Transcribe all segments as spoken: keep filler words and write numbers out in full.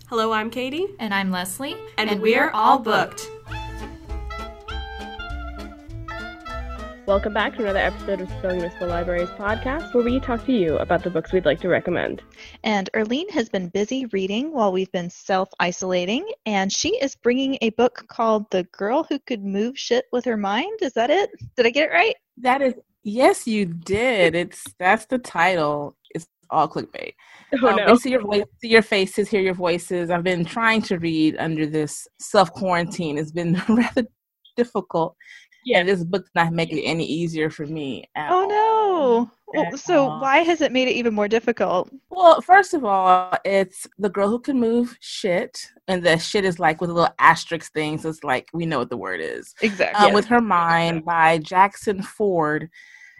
Hello, I'm Katie. And I'm Leslie. And, and we're, we're all booked. Welcome back to another episode of Spilling Municipal Libraries podcast, where we talk to you about the books we'd like to recommend. And Erlene has been busy reading while we've been self-isolating, and she is bringing a book called The Girl Who Could Move Shit with Her Mind. Is that it? Did I get it right? That is, yes, you did. It's that's the title. It's all clickbait. Oh, um, no. See your voice, see your faces, hear your voices. I've been trying to read under this self-quarantine. It's been rather difficult. Yeah, and this book did not make it any easier for me at Oh, all. no. Well, so all. why has it made it even more difficult? Well, first of all, it's The Girl Who Can Move Shit. And the shit is like with a little asterisk thing. So it's like, we know what the word is. Exactly. Um, yes. With Her Mind by Jackson Ford.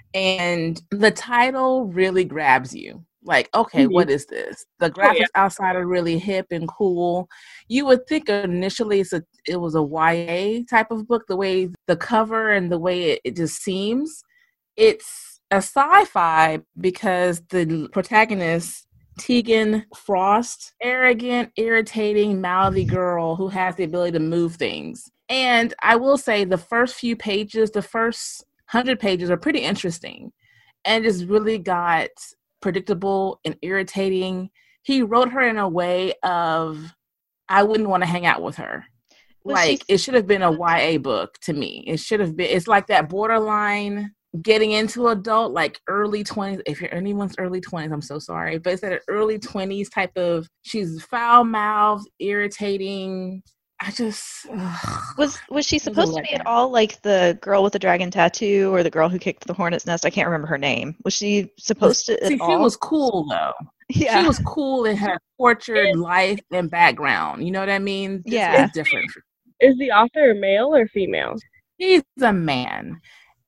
And the title really grabs you. Like, okay, mm-hmm. What is this? The graphics oh, yeah. outside are really hip and cool. You would think initially it's a, it was a Y A type of book, the way the cover and the way it, it just seems. It's a sci-fi because the protagonist, Tegan Frost, arrogant, irritating, mouthy girl who has the ability to move things. And I will say the first few pages, the first hundred pages are pretty interesting. And it's really got predictable and irritating. He wrote her in a way of, I wouldn't want to hang out with her. Was like, she... it should have been a Y A book to me. It should have been, it's like that borderline getting into adult, like early twenties. If you're anyone's early twenties, I'm so sorry. But it's that early twenties type of, she's foul-mouthed, irritating. I just ugh. was was she supposed to be at all like the girl with the dragon tattoo or the girl who kicked the hornet's nest? I can't remember her name. Was she supposed to? See, at she all? was cool though. Yeah, she was cool and had tortured life and background. You know what I mean? This yeah, is different. Is the author male or female? He's a man,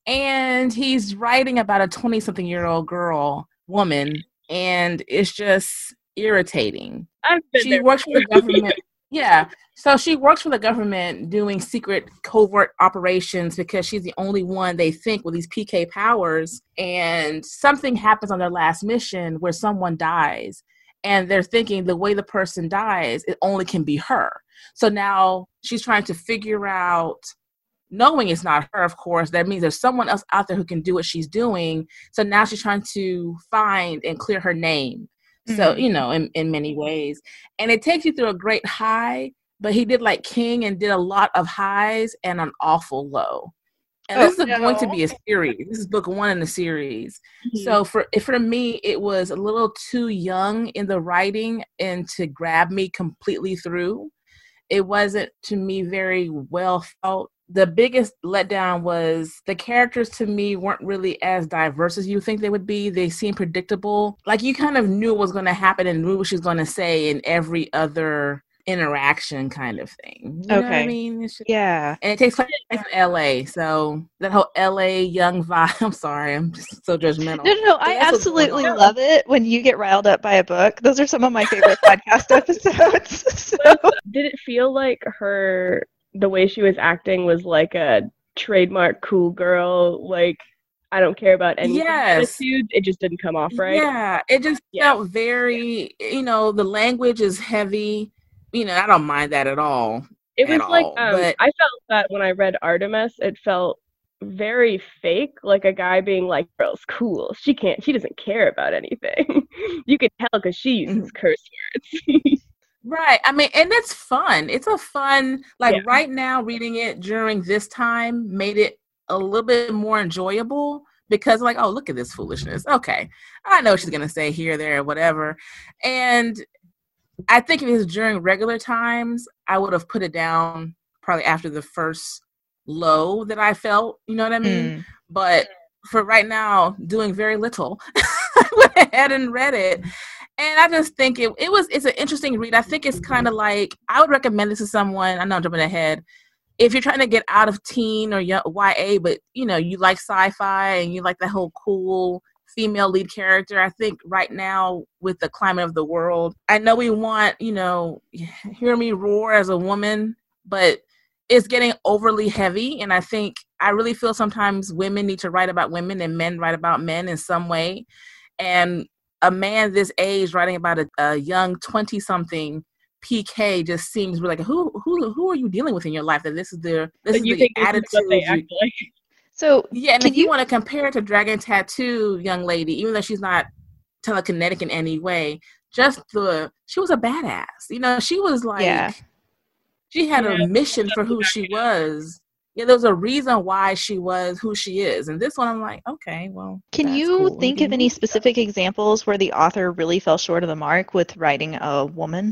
and he's writing about a twenty-something-year-old girl, woman, and it's just irritating. I've been she there works before. for the government. Yeah. So she works for the government doing secret covert operations because she's the only one they think with these P K powers. And something happens on their last mission where someone dies. And they're thinking the way the person dies, it only can be her. So now she's trying to figure out, knowing it's not her, of course, that means there's someone else out there who can do what she's doing. So now she's trying to find and clear her name. So, you know, in, in many ways. And it takes you through a great high, but he did like King and did a lot of highs and an awful low. And oh, this is no. going to be a series. This is book one in the series. Mm-hmm. So for for me, it was a little too young in the writing and to grab me completely through. It wasn't, to me, very well felt. The biggest letdown was the characters to me weren't really as diverse as you think they would be. They seemed predictable. Like you kind of knew what was going to happen and knew what she was going to say in every other interaction kind of thing. You okay. know what I mean? It's just, yeah. And it takes place in L A. So that whole L A young vibe. I'm sorry. I'm just so judgmental. No, no, no. I absolutely love it when you get riled up by a book. Those are some of my favorite podcast episodes. So. Did it feel like her... the way she was acting was like a trademark cool girl, like I don't care about anything. Yes. Attitude. It just didn't come off right. Yeah, it just yeah. felt very, you know, the language is heavy. You know, I don't mind that at all. It was at like, all, um, but... I felt that when I read Artemis, it felt very fake, like a guy being like, girl's cool. She can't, she doesn't care about anything. You could tell because she uses mm-hmm. curse words. Right. I mean, and it's fun. It's a fun, like yeah. right now reading it during this time made it a little bit more enjoyable because like, oh, look at this foolishness. Okay. I know what she's going to say here, there, whatever. And I think if it was during regular times, I would have put it down probably after the first low that I felt, you know what I mean? Mm. But for right now, doing very little, I went ahead and read it. And I just think it it was it's an interesting read. I think it's kind of like, I would recommend this to someone. I know I'm jumping ahead. If you're trying to get out of teen or Y A, but you know you like sci-fi and you like that whole cool female lead character, I think right now with the climate of the world, I know we want, you know, hear me roar as a woman, but it's getting overly heavy. And I think I really feel sometimes women need to write about women and men write about men in some way. And a man this age writing about a, a young twenty-something P K just seems like who who who are you dealing with in your life that this is the this But is you the think this is attitude what they you, act like? So yeah, and can if you, you want to compare it to Dragon Tattoo young lady, even though she's not telekinetic in any way, just the she was a badass. You know, she was like Yeah. she had Yeah, a mission that's for who back she it up. was. Yeah, there was a reason why she was who she is. And this one I'm like, okay, well, can that's you cool. think of any specific examples where the author really fell short of the mark with writing a woman?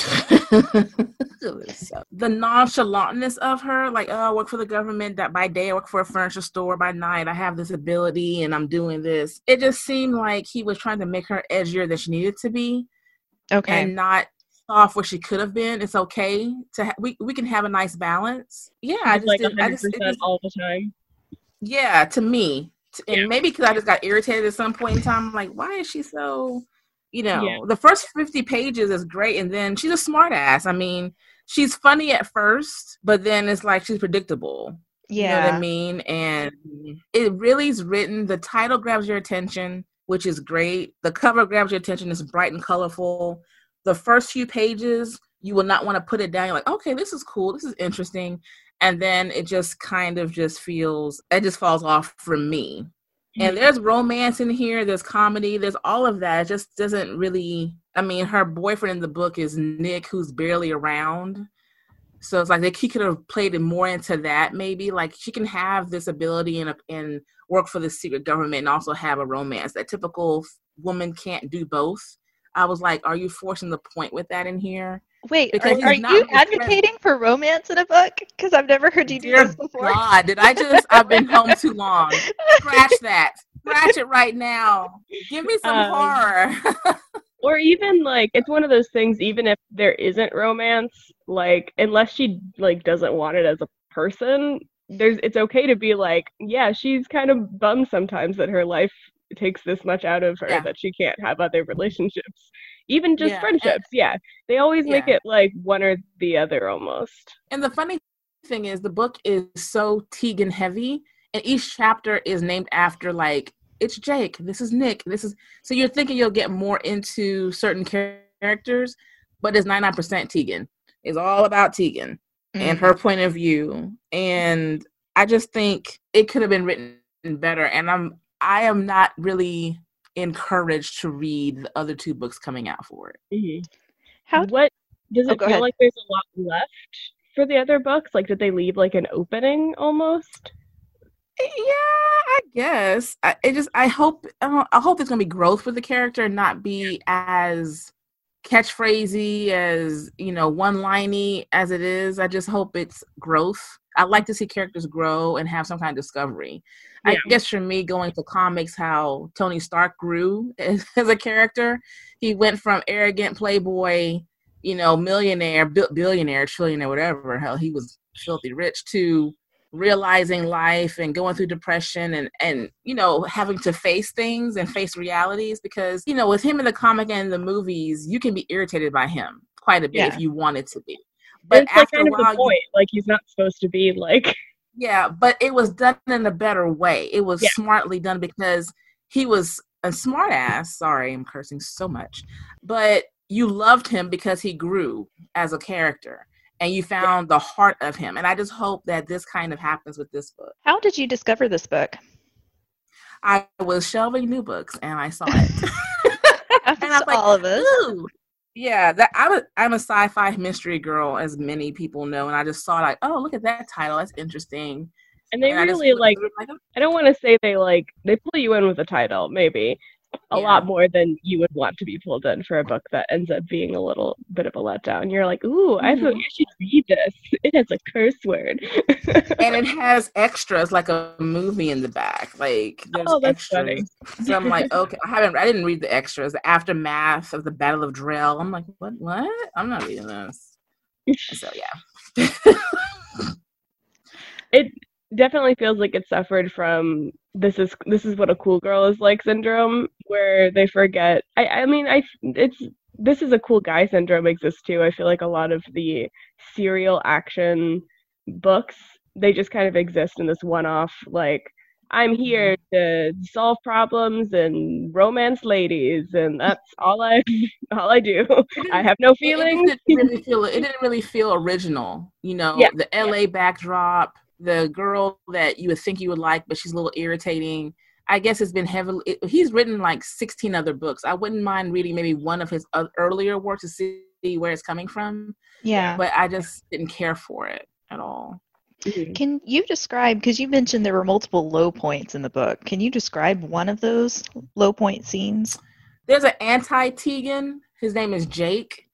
The nonchalantness of her, like, oh, I work for the government, that by day I work for a furniture store, by night I have this ability and I'm doing this. It just seemed like he was trying to make her edgier than she needed to be. Okay. And not off where she could have been. It's okay to ha- we we can have a nice balance. Yeah, I She's just like did. I just, it one hundred percent just all the time. yeah, to me, T- and Yeah. maybe because I just got irritated at some point in time. I'm like, why is she so? You know, Yeah. the first fifty pages is great, and then she's a smart ass. I mean, she's funny at first, but then it's like she's predictable. You know what Yeah. I mean? And it really is written. The title grabs your attention, which is great. The cover grabs your attention. It's bright and colorful. The first few pages, you will not want to put it down. You're like, okay, this is cool. This is interesting. And then it just kind of just feels, it just falls off for me. And there's romance in here. There's comedy. There's all of that. It just doesn't really, I mean, her boyfriend in the book is Nick, who's barely around. So it's like they, he could have played it more into that maybe. Like she can have this ability and, and work for the secret government and also have a romance. That typical woman can't do both. I was like, are you forcing the point with that in here? Wait, Because are, he's are not you really friend- advocating for romance in a book? Because I've never heard you do Dear this before. God, did I just, I've been home too long. Scratch that. Scratch it right now. Give me some Um, horror. Or even like it's one of those things, even if there isn't romance, like unless she like doesn't want it as a person, there's it's okay to be like, yeah, she's kind of bummed sometimes that her life takes this much out of her Yeah. that she can't have other relationships. Even just Yeah, friendships, yeah. They always make yeah. it like one or the other almost. And the funny thing is the book is so Tegan heavy, and each chapter is named after like, it's Jake, this is Nick, this is, so you're thinking you'll get more into certain char- characters, but it's ninety-nine percent Tegan. It's all about Tegan and her point of view. And I just think it could have been written better. And I'm, I am not really encouraged to read the other two books coming out for it. Mm-hmm. How What does Oh, it go feel ahead. like? There's a lot left for the other books. Like, did they leave like an opening almost? Yeah, I guess. I it just I hope I, don't, I hope there's gonna be growth with the character and not be as catchphrasy as, you know, one-liney as it is. I just hope it's growth. I like to see characters grow and have some kind of discovery. I Yeah. guess for me, going to comics, how Tony Stark grew as, as a character. He went from arrogant playboy, you know, millionaire, bi- billionaire, trillionaire, whatever hell he was, filthy rich, to realizing life and going through depression and, and, you know, having to face things and face realities. Because, you know, with him in the comic and the movies, you can be irritated by him quite a bit Yeah. if you wanted to be. But It's like after kind a of the while, you, point. Like, he's not supposed to be like. yeah, but it was done in a better way. It was Yeah. smartly done because he was a smart ass. Sorry, I'm cursing so much. But you loved him because he grew as a character and you found the heart of him. And I just hope that this kind of happens with this book. How did you discover this book? I was shelving new books and I saw it. Happens And I was to like, all of us. Ooh. Yeah, that I'm a I'm a sci-fi mystery girl, as many people know, and I just saw like, oh, look at that title, that's interesting. And they And I just really flipped like. through it, like, oh, I don't want to say they like they pull you in with a title, maybe a Yeah. lot more than you would want to be pulled in for a book that ends up being a little bit of a letdown. You're like, ooh, I thought Mhm. I should read this. It has a curse word. and it has extras like a movie in the back. Like there's Oh, that's extras. funny. So I'm like, okay, I haven't I didn't read the extras. The aftermath of the Battle of Drell. I'm like, what what? I'm not reading this. So yeah. It definitely feels like it suffered from this is this is what a cool girl is like syndrome, where they forget. I I mean I it's this is a cool guy syndrome exists too. I feel like a lot of the serial action books, they just kind of exist in this one-off like I'm here to solve problems and romance ladies, and that's all I all I do. I have no It, it feelings. just didn't really feel. It didn't really feel original. You know, Yeah. the L A backdrop, the girl that you would think you would like, but she's a little irritating. I guess it's been heavily. It, he's written like sixteen other books. I wouldn't mind reading maybe one of his uh, earlier work to see where it's coming from. Yeah. But I just didn't care for it at all. Mhm. Can you describe, because you mentioned there were multiple low points in the book, can you describe one of those low point scenes? There's an anti-Tegan. His name is Jake.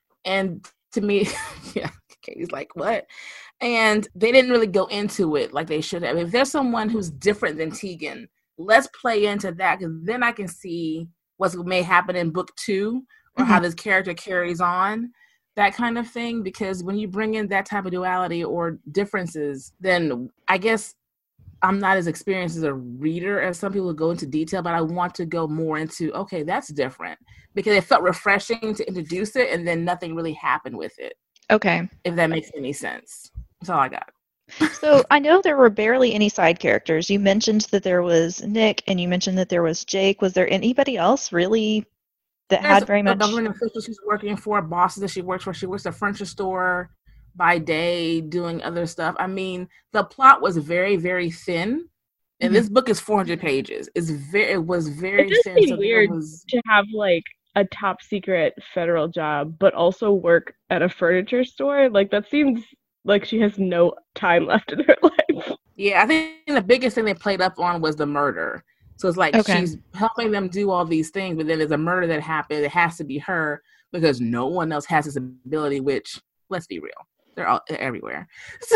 And to me, yeah, Katie's like, what? And they didn't really go into it like they should have. If there's someone who's different than Tegan, let's play into that, because then I can see what may happen in book two or Mm-hmm. how this character carries on, that kind of thing. Because when you bring in that type of duality or differences, then I guess I'm not as experienced as a reader as some people go into detail, but I want to go more into, okay, that's different, because it felt refreshing to introduce it and then nothing really happened with it, Okay. if that makes any sense. That's all I got. So I know there were barely any side characters. You mentioned that there was Nick, and you mentioned that there was Jake. Was there anybody else really that There's had very a much? government official she's working for, bosses that she works for. She works at a furniture store by day, doing other stuff. I mean, the plot was very, very thin, and Mhm. this book is four hundred pages. It's very, it was very It does thin. seem So there weird was, to have like a top secret federal job, but also work at a furniture store. Like that seems like she has no time left in her life. yeah, I think the biggest thing they played up on was the murder. So it's like Okay. she's helping them do all these things, but then there's a murder that happened. It has to be her because no one else has this ability, which, let's be real, they're all they're everywhere. So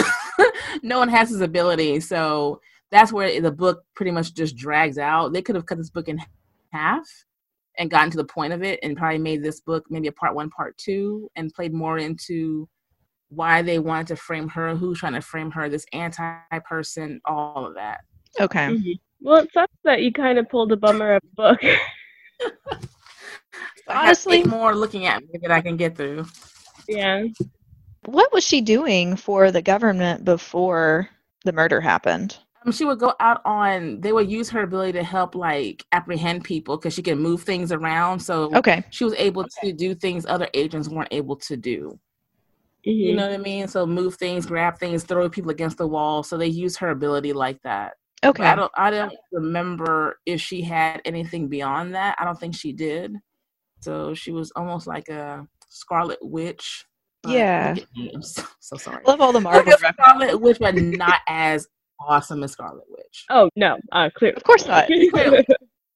no one has this ability. So that's where the book pretty much just drags out. They could have cut this book in half and gotten to the point of it and probably made this book maybe a part one, part two, and played more into why they wanted to frame her, who's trying to frame her, this anti-person, all of that. Okay. Mhm. Well, it sucks that you kind of pulled a bummer of a book. I have Honestly- eight more looking at me that I can get through. Yeah. What was she doing for the government before the murder happened? Um, she would go out on, they would use her ability to help like apprehend people because she can move things around. So Okay. she was able to do things other agents weren't able to do. You Mhm. know what I mean? So move things, grab things, throw people against the wall. So they use her ability like that. But Okay. I don't I don't remember if she had anything beyond that. I don't think she did. So she was almost like a Scarlet Witch. but Yeah. look at me, I'm so, so sorry. Love all the Like Marvel a references. Scarlet Witch, but not as awesome as Scarlet Witch. Oh no, uh, clearly. Of course not. Clearly.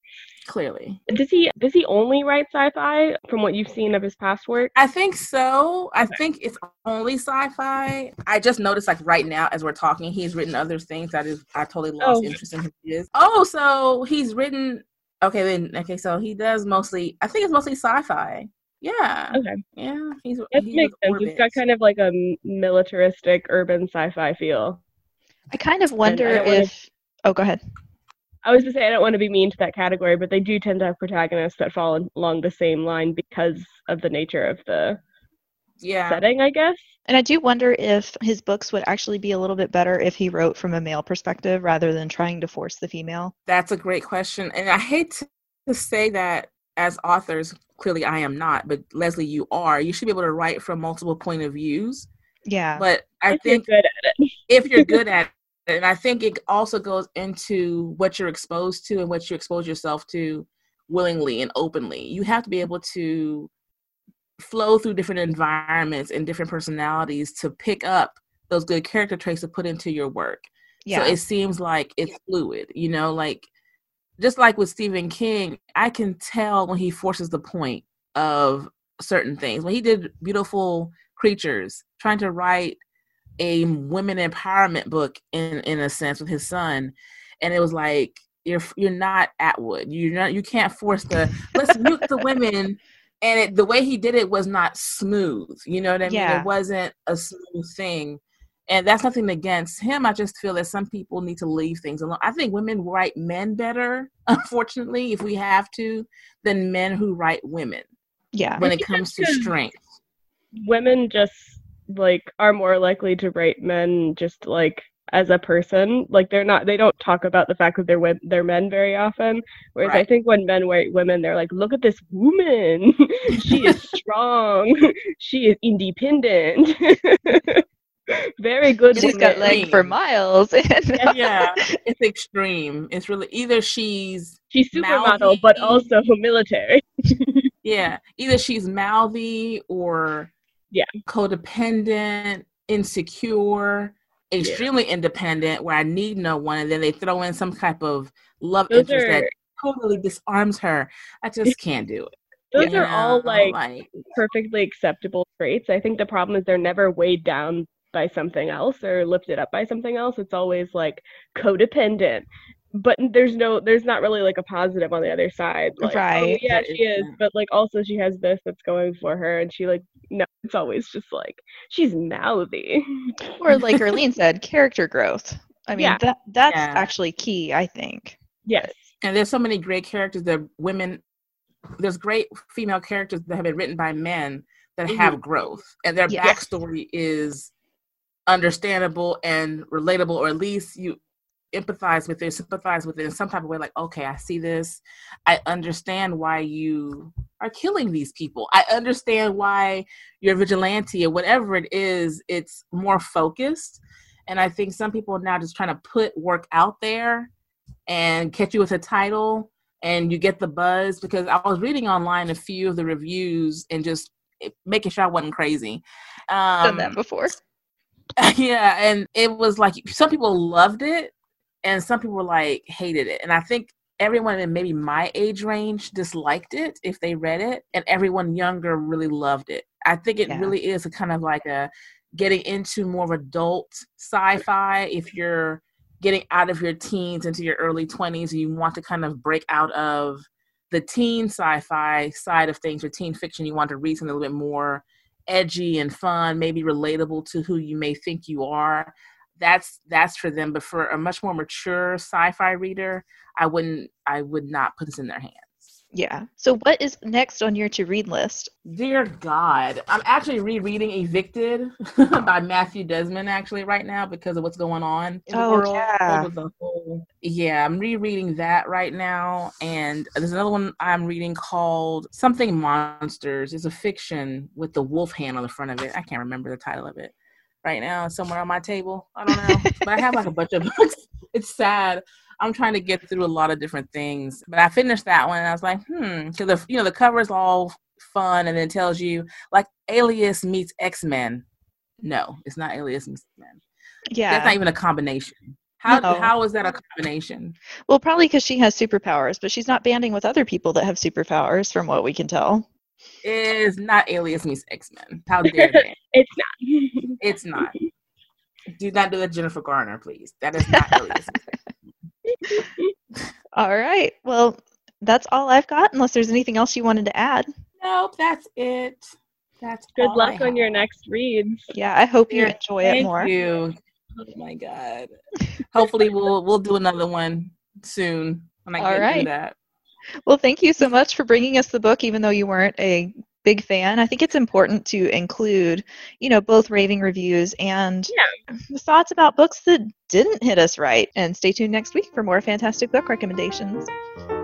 Clearly. Does he does he only write sci-fi from what you've seen of his past work? I think so. I think it's only sci-fi. I just noticed, like right now, as we're talking, he's written other things that is I totally lost Oh. interest in who he is. Oh, so he's written. Okay, then. Okay, so he does mostly. I think it's mostly sci-fi. Yeah, Okay, yeah. He's that he makes does sense. It's orbit. got kind of like a m- militaristic urban sci-fi feel. I kind of wonder I don't wanna- if. Oh, go ahead. I was to say I don't want to be mean to that category, but they do tend to have protagonists that fall in- along the same line because of the nature of the Yeah. setting, I guess. And I do wonder if his books would actually be a little bit better if he wrote from a male perspective rather than trying to force the female. That's a great question. And I hate to, to say that as authors, clearly I am not, but Leslie, you are. You should be able to write from multiple point of views. Yeah. But I If you're think good at it. if you're good at it, and I think it also goes into what you're exposed to and what you expose yourself to willingly and openly. You have to be able to flow through different environments and different personalities to pick up those good character traits to put into your work. Yeah. So it seems like it's fluid, you know, like just like with Stephen King, I can tell when he forces the point of certain things. When he did Beautiful Creatures, trying to write a women empowerment book in in a sense with his son, and it was like you're you're not Atwood. You're not. You can't force the let's mute the women. And it, the way he did it was not smooth. You know what I mean? Yeah. It wasn't a smooth thing. And that's nothing against him. I just feel that some people need to leave things alone. I think women write men better, unfortunately, if we have to, than men who write women Yeah. when I it think comes to that's 'cause strength. Women just like are more likely to write men just like as a person. Like they're not, they don't talk about the fact that they're wo- they're men very often. Whereas I Right. think when men write women, they're like, look at this woman, she is strong, she is independent, very good She's got woman. leg for miles. And Yeah, it's extreme. It's really either she's She's supermodel, but mouthy. also military. Yeah, either she's mouthy or Yeah. codependent, insecure, extremely independent, where I need no one, and then they throw in some type of love Those interest are that totally disarms her. I just can't do it. those You are all know, like like perfectly acceptable traits. I think the problem is they're never weighed down by something else or lifted up by something else. It's always like codependent. But there's no there's not really like a positive on the other side. Like, oh Right. yeah, There she is, isn't. but like also she has this that's going for her and she like no, it's always just like she's mouthy. Or like Erlene said, character growth. I mean, Yeah. that that's Yeah. actually key, I think. Yes. and there's so many great characters that women there's great female characters that have been written by men that Mhm. have growth, and their Yes. backstory is understandable and relatable, or at least you empathize with it, sympathize with it in some type of way. Like, okay, I see this. I understand why you are killing these people. I understand why you're a vigilante or whatever it is. It's more focused. And I think some people are now just trying to put work out there and catch you with a title and you get the buzz, because I was reading online a few of the reviews and just making sure I wasn't crazy. Done Um, that before. yeah, and it was like some people loved it and some people like hated it. And I think everyone in maybe my age range disliked it if they read it, and everyone younger really loved it. I think it Yeah. really is a kind of like a getting into more of adult sci-fi if you're getting out of your teens into your early twenties and you want to kind of break out of the teen sci-fi side of things or teen fiction. You want to read something a little bit more edgy and fun, maybe relatable to who you may think you are. That's that's for them. But for a much more mature sci-fi reader, I wouldn't I would not put this in their hands. Yeah. So what is next on your to read list? Dear God, I'm actually rereading Evicted by Matthew Desmond actually right now because of what's going on in the Oh, world. yeah. With the whole, yeah, I'm rereading that right now. And there's another one I'm reading called Something Monsters. It's a fiction with the wolf hand on the front of it. I can't remember the title of it right now. It's somewhere on my table. I don't know. But I have like a bunch of books. It's sad. I'm trying to get through a lot of different things, but I finished that one and I was like, hmm, because the you know the cover is all fun and then tells you like Alias meets X-Men. No, it's not Alias meets X-Men. Yeah. That's not even a combination. How No. how is that a combination? Well, probably because she has superpowers, but she's not banding with other people that have superpowers, from what we can tell. It is not Alias meets X-Men. How dare they? It's not. It's not. Do not do that, Jennifer Garner, please. That is not Alias meets X-Men. All right. Well, that's all I've got, unless there's anything else you wanted to add. Nope, that's it. That's Good all I luck on your have. next reads. Yeah, I hope you Yeah, enjoy it Thank more. you. Oh my God. Hopefully we'll we'll do another one soon when I All get right. through that. Well, thank you so much for bringing us the book, even though you weren't a big fan. I think it's important to include, you know, both raving reviews and thoughts about books that didn't hit us right. And stay tuned next week for more fantastic book recommendations.